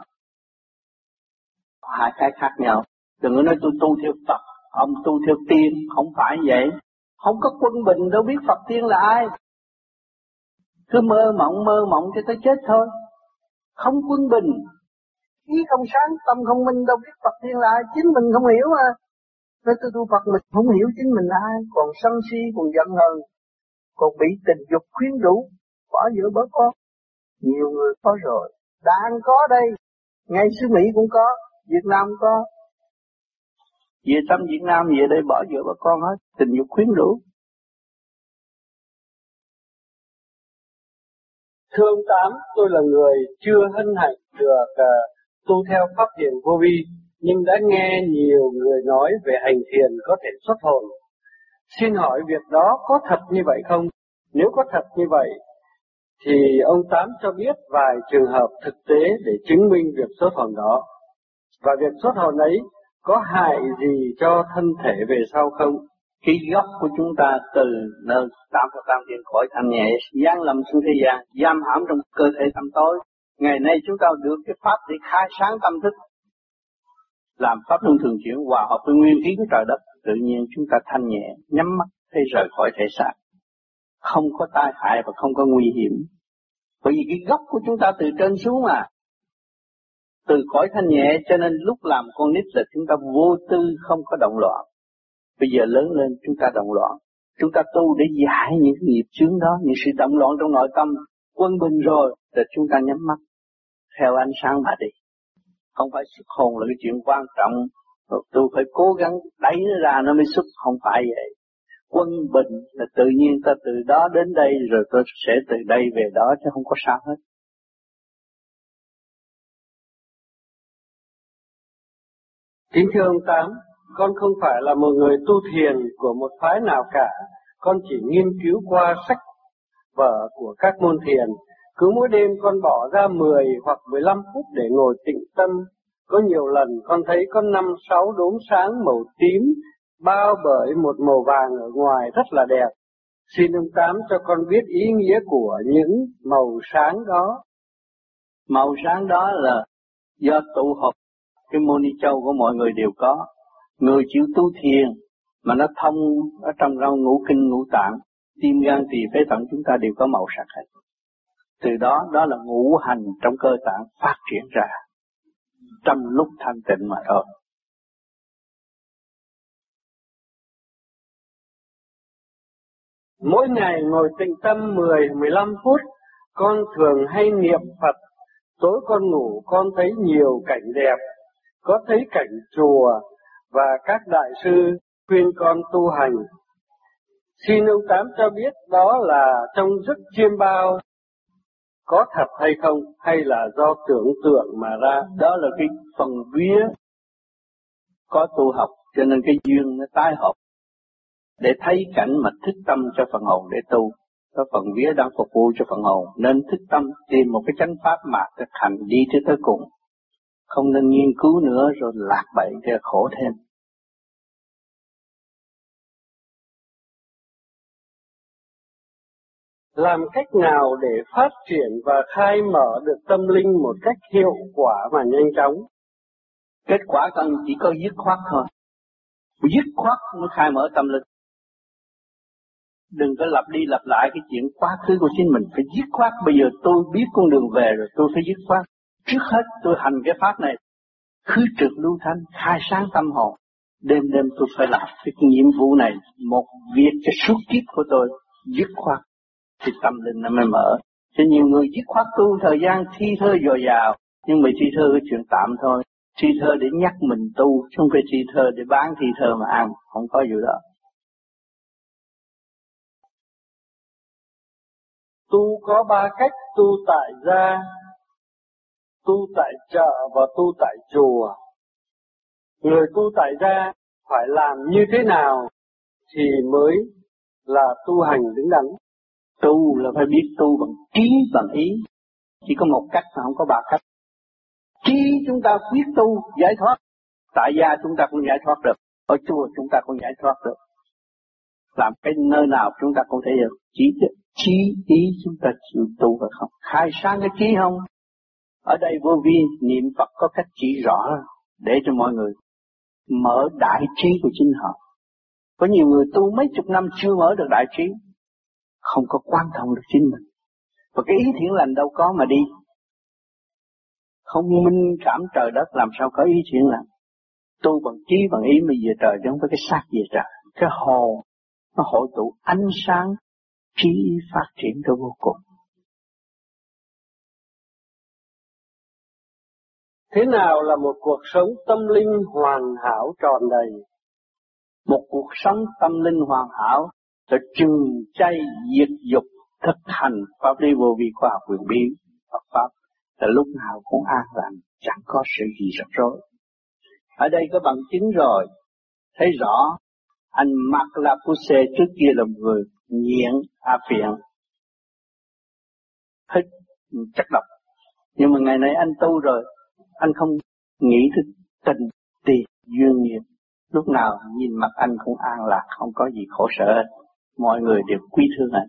Hai cái khác nhau. Đừng có nói tôi tu theo Phật, ông tu theo tiên, không phải vậy. Không có quân bình đâu biết Phật tiên là ai. Cứ mơ mộng cho tới chết thôi. Không quân bình, ý không sáng, tâm không minh, đâu biết Phật tiên là ai. Chính mình không hiểu mà. Nói tôi tu Phật mình không hiểu chính mình là ai. Còn sân si, còn giận hờn, còn bị tình dục khuyến rũ, bỏ vợ bỏ con. Nhiều người có rồi, đang có đây. Ngay xứ Mỹ cũng có, Việt Nam cũng có. Về thăm Việt Nam về đây bỏ vợ bỏ con hết, tình dục khuyến rũ. Thưa ông Tám, tôi là người chưa hân hạnh được tu theo pháp thiền vô vi, nhưng đã nghe nhiều người nói về hành thiền có thể xuất hồn. Xin hỏi việc đó có thật như vậy không? Nếu có thật như vậy, thì ông Tám cho biết vài trường hợp thực tế để chứng minh việc xuất hồn đó. Và việc xuất hồn ấy có hại gì cho thân thể về sau không? Cái gốc của chúng ta từ nơi tam thập tam thiên cõi thanh nhẹ giáng lâm xuống thế gian, giam hãm trong cơ thể tâm tối. Ngày nay chúng ta được cái pháp để khai sáng tâm thức, làm pháp luân thường chuyển hòa hợp với nguyên khí của trời đất, tự nhiên chúng ta thanh nhẹ, nhắm mắt thấy rời khỏi thể xác, không có tai hại và không có nguy hiểm. Bởi vì cái gốc của chúng ta từ trên xuống mà, từ cõi thanh nhẹ, cho nên lúc làm con nít là chúng ta vô tư, không có động loạn. Bây giờ lớn lên chúng ta động loạn, chúng ta tu để giải những nghiệp chướng đó, những sự động loạn trong nội tâm. Quân bình rồi, thì chúng ta nhắm mắt theo ánh sáng mà đi. Không phải xuất hồn là cái chuyện quan trọng, tôi phải cố gắng đẩy nó ra nó mới xuất, không phải vậy. Quân bình là tự nhiên ta từ đó đến đây, rồi tôi sẽ từ đây về đó, chứ không có sao hết. Kính thưa ông Tám, con không phải là một người tu thiền của một phái nào cả, con chỉ nghiên cứu qua sách vở của các môn thiền. Cứ mỗi đêm con bỏ ra 10 hoặc 15 phút để ngồi tĩnh tâm. Có nhiều lần con thấy có 5-6 đốm sáng màu tím bao bởi một màu vàng ở ngoài rất là đẹp. Xin ông Tám cho con biết ý nghĩa của những màu sáng đó. Màu sáng đó là do tụ hợp cái môn ni châu của mọi người đều có. Người chịu tu thiền mà nó thông ở trong rau ngũ kinh ngũ tạng, tim gan tỳ phế thận chúng ta đều có màu sắc hết. Từ đó là ngũ hành trong cơ tạng phát triển ra trong lúc thanh tịnh mà thôi. Mỗi ngày ngồi tĩnh tâm 10-15 phút Con thường hay niệm Phật, tối con ngủ con thấy nhiều cảnh đẹp, có thấy cảnh chùa và các đại sư khuyên con tu hành. Xin ông Tám cho biết đó là trong giấc chiêm bao có thật hay không, hay là do tưởng tượng mà ra. Đó là cái phần vía có tu học, cho nên cái duyên nó tái hợp để thấy cảnh mà thức tâm cho phần hồn để tu. Có phần vía đang phục vụ cho phần hồn, nên thức tâm tìm một cái chánh pháp mà thực hành đi tới cùng. Không nên nghiên cứu nữa rồi lạc bậy cho khổ thêm. Làm cách nào để phát triển và khai mở được tâm linh một cách hiệu quả và nhanh chóng? Kết quả cần chỉ có dứt khoát thôi. Dứt khoát mới khai mở tâm linh. Đừng có lặp đi lặp lại cái chuyện quá khứ của chính mình. Phải dứt khoát. Bây giờ tôi biết con đường về rồi, tôi phải dứt khoát. Trước hết tôi hành cái pháp này, khứ trượt lưu thanh, khai sáng tâm hồn. Đêm đêm tôi phải làm cái nhiệm vụ này, một việc cho suốt kiếp của tôi. Dứt khoát thì tâm linh nó mới mở. Cho nhiều người dứt khoát tu thời gian thi thơ dồi dào, nhưng mà thi thơ cái chuyện tạm thôi. Thi thơ để nhắc mình tu, chứ không phải thi thơ để bán thi thơ mà ăn, không có vụ đó. Tu có 3 cách: tu tại gia, tu tại chợ và tu tại chùa. Người tu tại gia phải làm như thế nào thì mới là tu hành đứng đắn? Tu là phải biết tu bằng trí bằng ý. Chỉ có một cách mà không có 3 cách. Trí chúng ta quyết tu giải thoát, tại gia chúng ta cũng giải thoát được, ở chùa chúng ta cũng giải thoát được. Làm cái nơi nào chúng ta cũng thể được. Trí ý chúng ta chịu tu hay không, khai sáng cái trí không. Ở đây vô vi niệm Phật có cách chỉ rõ để cho mọi người mở đại trí của chính họ. Có nhiều người tu mấy chục năm chưa mở được đại trí, không có quan thông được chính mình. Và cái ý thiện lành đâu có mà đi. Không minh cảm trời đất làm sao có ý thiện lành. Tu bằng trí bằng ý mới về trời, chứ không phải cái xác về trời. Cái hồn nó hội tụ ánh sáng trí phát triển tới vô cùng. Thế nào là một cuộc sống tâm linh hoàn hảo tròn đầy? Một cuộc sống tâm linh hoàn hảo là trừng chay diệt dục, thực hành pháp lý vô vi khoa học quyền bí Phật pháp, là lúc nào cũng an lành, chẳng có sự gì rắc rối. Ở đây có bằng chứng rồi, thấy rõ. Anh Mark Lapuse trước kia là một người nghiện à phiện, hít chất độc, nhưng mà ngày nay anh tu rồi, anh không nghĩ tới tình tiền duyên nghiệp. Lúc nào nhìn mặt anh cũng an lạc, không có gì khổ sở hết. Mọi người đều quý thương anh.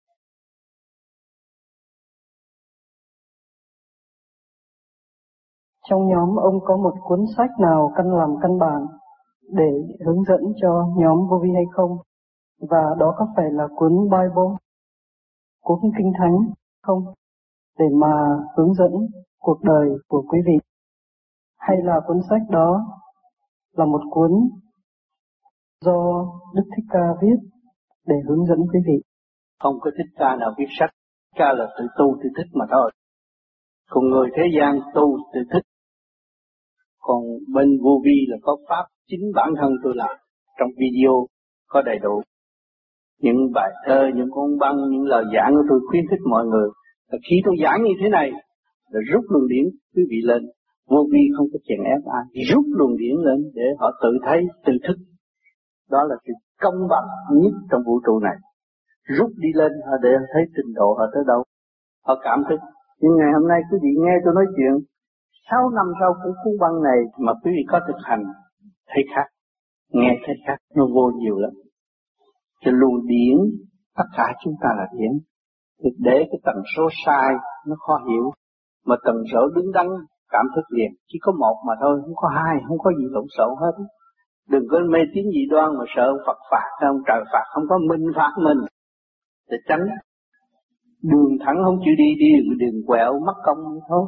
Trong nhóm ông có một cuốn sách nào căn làm căn bản để hướng dẫn cho nhóm vô vi hay không? Và đó có phải là cuốn Bible, cuốn Kinh Thánh không? Để mà hướng dẫn cuộc đời của quý vị. Hay là cuốn sách đó là một cuốn do Đức Thích Ca viết để hướng dẫn quý vị? Không có Thích Ca nào viết sách. Thích Ca là tự tu tự thích mà thôi. Còn người thế gian tu tự thích. Còn bên vô vi là có pháp chính bản thân tôi làm. Trong video có đầy đủ những bài thơ, những con băng, những lời giảng của tôi khuyến khích mọi người. Và khi tôi giảng như thế này là rút luồng điển quý vị lên. Vô vi không có chèn ép ai, rút luồng điển lên để họ tự thấy, tự thức. Đó là sự công bằng nhất trong vũ trụ này. Rút đi lên họ để thấy trình độ họ tới đâu, họ cảm thức. Nhưng ngày hôm nay quý vị nghe tôi nói chuyện 6 năm sau của cuốn băng này mà quý vị có thực hành thấy khác, nghe thấy khác, nó vô nhiều lắm. Cái luồng điển tất cả chúng ta là điển, để cái tần số sai nó khó hiểu, mà tần số đứng đắn cảm thức liền, chỉ có một mà thôi, không có hai, không có gì lộn xộn hết. Đừng có mê tín dị đoan mà sợ Phật phạt không, trời phạt không có, minh phạt mình để tránh. Đường thẳng không chịu đi, đi đường quẹo mất công thôi.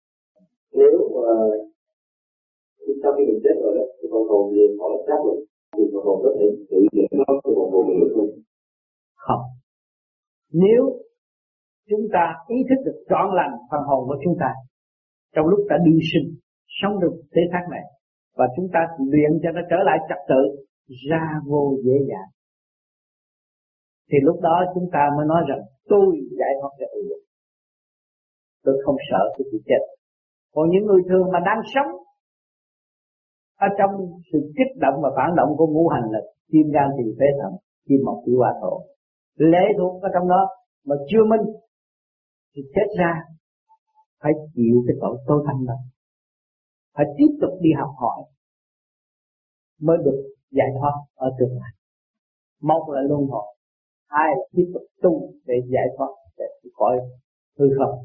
Nếu sau khi mình chết rồi đó, thì con hồn liền họ chết rồi, thì phần hồn có thể tự giải thoát cho phần hồn mình được không? Không. Nếu chúng ta ý thức được trọn lành phần hồn của chúng ta trong lúc ta đương sinh sống được thế xác này, và chúng ta luyện cho nó trở lại trật tự, ra vô dễ dàng, thì lúc đó chúng ta mới nói rằng tôi giải thoát được. Tôi không sợ cái sự chết. Còn những người thường mà đang sống ở trong sự kích động và phản động của ngũ hành là kim gan thủy phế thận, kim mộc thủy hỏa thổ, lệ thuộc ở trong đó mà chưa minh thì chết ra phải chịu cái tội tối thanh đó, phải tiếp tục đi học hỏi mới được giải thoát ở tương lai. Một là luân hồi, hai là tiếp tục tu để giải thoát để khỏi hư không.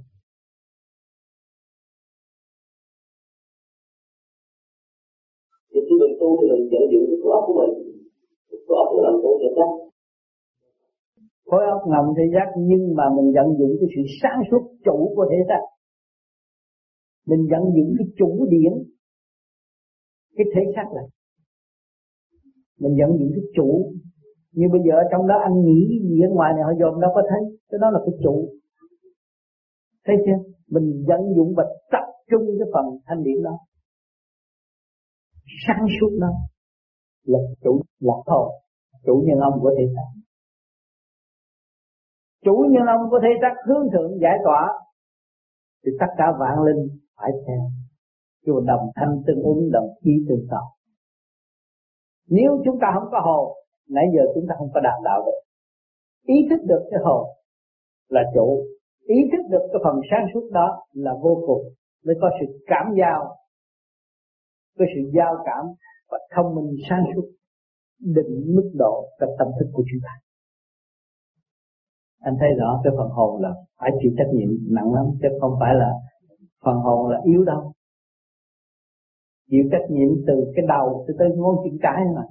Thì khi mình tu thì mình vận dụng cái khối óc của mình, khối óc là khối thể xác. Khối óc ngầm thể xác, nhưng mà mình vận dụng cái sự sáng suốt chủ của thể xác. Mình vận dụng cái chủ điển, cái thể xác này. Mình vận dụng cái chủ. Như bây giờ trong đó anh nghĩ gì ở ngoài này họ dòm đâu có thấy. Cái đó là cái chủ. Thấy chưa? Mình vận dụng và tập trung cái phần thanh điển đó, sáng suốt đó là chủ, là thôi chủ nhân ông của thể xác. Chủ nhân ông của thể xác hướng thượng giải tỏa thì tất cả vạn linh phải theo, chứ đồng thanh tương ứng, đồng khí tương cầu. Nếu chúng ta không có hồn, nãy giờ chúng ta không có đạt đạo được. Ý thức được cái hồn là chủ, ý thức được cái phần sáng suốt đó là vô cùng, mới có sự cảm giao, có sự giao cảm và thông minh sáng suốt định mức độ trong tâm thức của chúng ta. Anh thấy rõ cái phần hồn là phải chịu trách nhiệm nặng lắm, chứ không phải là phần hồn là yếu đâu. Chịu trách nhiệm từ cái đầu tới ngón chân cái mà.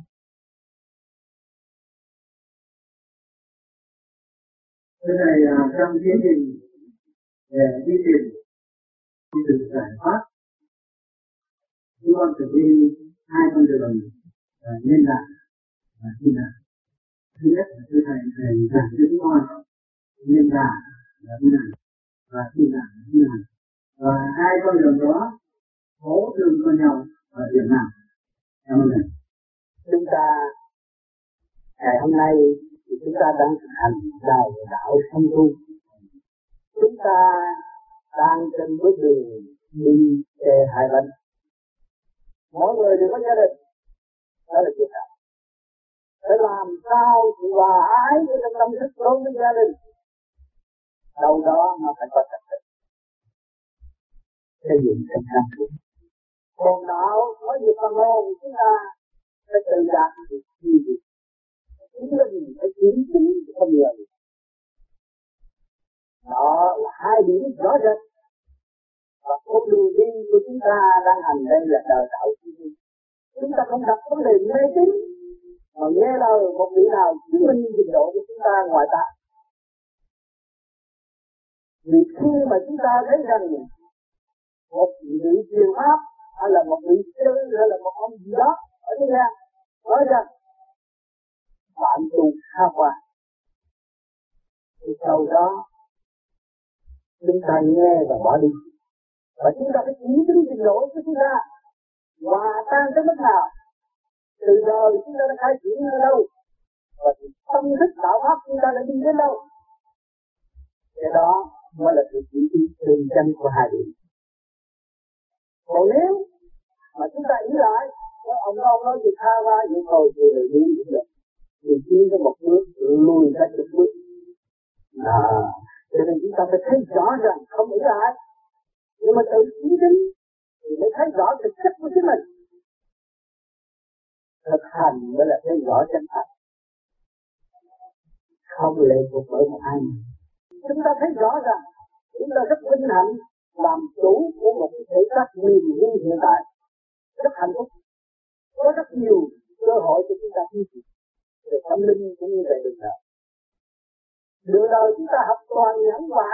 Thế này trong tiến trình về đi tìm giải thoát, chúng con phải đi hai con đường nhân đạo và thiên đạo. Thứ nhất là thưa thầy giảng cho chúng con nhân đạo là thế nào và thiên đạo là thế nào, và hai con đường đó hỗ trợ cho nhau ở điểm nào. Cảm ơn thầy. Chúng ta ngày hôm nay thì chúng ta đang hành đạo song tu. Chúng ta đang trên bước đường đi về hai bên. Mỗi người đều có gia đình, đó là chuyện đó. Phải làm sao hòa ái với trong tâm thức đối với gia đình. Đâu đó nó phải có trật tự, xây dựng thành sáng suốt. Còn đạo có việc phần hồn chúng ta phải tự đạt được gì gì. Chính mình phải kiểm chứng con người. Đó là hai điểm rõ rệt. Và con đường đi của chúng ta đang hành đây là đời đạo. Chúng ta không đặt vấn đề mê tín mà nghe lời một vị nào chứng minh trình độ của chúng ta ngoài ta. Vì khi mà chúng ta thấy rằng một vị truyền pháp hay là một vị sư hay là một ông gì đó ở thế gian nói rằng bạn tu xa qua, thì sau đó chúng ta nghe và bỏ đi. Và chúng ta phải kiểm chứng trình độ của chúng ta hòa tan tới mức nào, từ đời chúng ta đã khai triển ở đâu, và tâm thức đạo pháp chúng ta đã đi đến đâu. Cái đó mới là sự kiểm chứng tương chân của hai điểm. Còn nếu mà chúng ta ý lại, ông nói chuyện tha ra vậy thôi thì đi cũng được, thì tiến tới một bước lùi ra chục bước. Cho nên chúng ta phải thấy rõ rằng không ý lại, nhưng mà tự ý tính thì mới thấy rõ thực chất của chính mình. Thực hành mới là thấy rõ chân thật, không lệ thuộc bởi một ai. Chúng ta thấy rõ rằng chúng ta rất vinh hạnh làm chủ của một cái thể xác niềm vui hiện tại, rất hạnh phúc, có rất nhiều cơ hội cho chúng ta tiến triển về tâm linh cũng như về đường đời. Đường đời chúng ta học toàn nhẫn quả,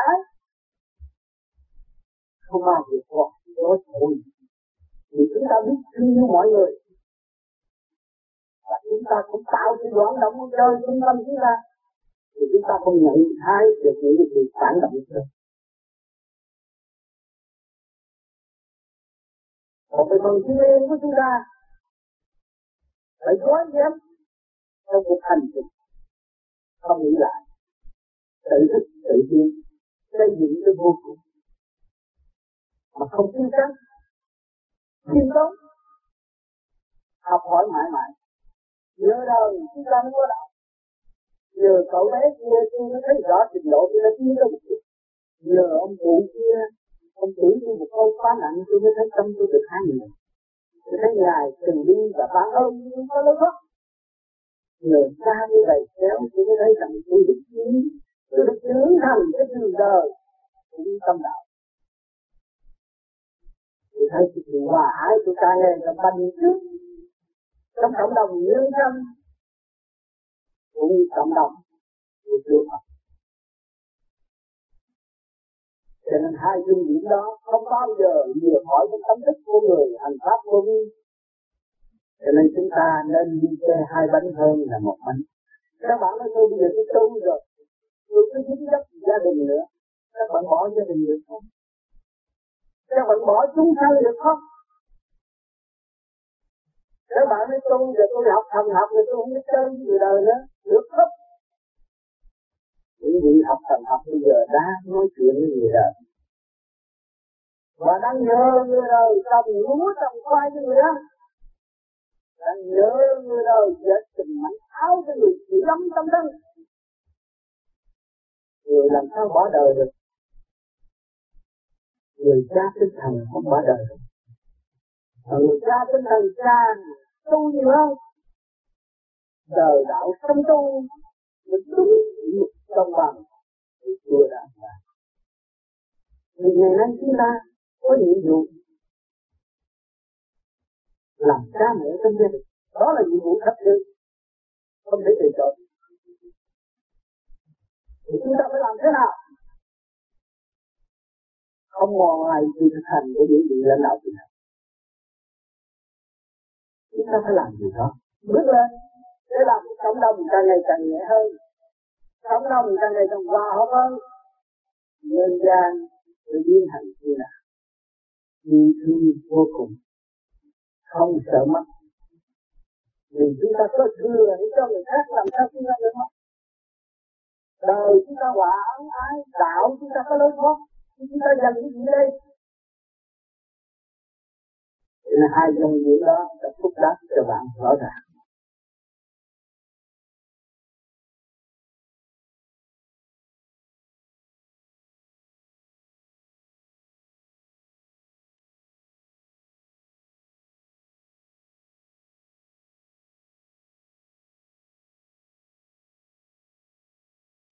không bao giờ có đối thôi. Vì chúng ta biết thương yêu mọi người, và chúng ta cũng tạo sự loạn động của trời xung quanh chúng ta, thì chúng ta không nhận thấy được những cái sự phản động nữa. Còn về phần thiên liêng của chúng ta phải gói ghém trong cuộc hành trình, không nghĩ lại, tự thức tự nhiên, xây dựng cái vô cùng mà không tin chắc, khiêm tốn, học hỏi mãi mãi. Nhớ đời chúng ta mới có đạo. Nhờ cậu bé kia tôi mới thấy rõ trình độ tôi đã tiến ra một chút. Nhờ ông cụ kia, ông tử tôi một câu phá nặng tôi mới thấy tâm tôi được hai người. Tôi thấy Ngài từng đi và ban ơn nhưng có lối thoát. Nhờ cha như vậy kéo tôi mới thấy rằng tôi được tiến, tôi được trưởng thành cái đường đời cũng tâm đạo. Tôi thấy sự hòa ái của càng ngày là bành trước trong cộng đồng nhân dân cũng như cộng đồng của Chúa Phật. Cho nên hai dung điểm đó không bao giờ vượt khỏi cái tâm thức của người hành pháp vô vi. Cho nên chúng ta nên đi xe hai bánh hơn là một bánh. Các bạn nói tôi bây giờ tôi tu rồi, tôi cứ dính dấp gia đình nữa, các bạn bỏ gia đình được không? Các bạn bỏ chúng sanh được không? Các bạn nói tu giờ tôi học thần học rồi tôi không biết chơi với người đời nữa, được không? Những vị học thần học bây giờ đang nói chuyện với người đời và đang nhờ người đời trồng lúa trồng khoai cho người ăn, đang nhờ người đời dệt tình mảnh áo cho người chịu lắm tâm thân. Người làm sao bỏ đời được? Người cha tinh thần không bỏ đời được. Người cha tinh thần cha tu nhiều hơn, đời đạo sống tu được đúng một công bằng thì chưa đã làm. Thì ngày nay chúng ta có nhiệm vụ làm cha mẹ trong gia đình, đó là nhiệm vụ cấp thiết, không thể từ chối. Thì chúng ta phải làm thế nào? Không ngoài sự thực hành của những vị lãnh đạo thực hành. Chúng ta phải làm gì đó, bước lên để làm cái cộng đồng càng ngày càng nhẹ hơn, cộng đồng càng ngày càng hòa hợp hơn, nhân gian để biến thành như nào, yêu thương vô cùng, không sợ mất. Vì chúng ta có thừa để cho người khác làm sao chúng ta được mất. Đời chúng ta hòa ân ái, đạo chúng ta có lối thoát, chúng ta dành cái gì đây? Nên hai dòng điểm đó sẽ phúc đáp cho bạn rõ ràng.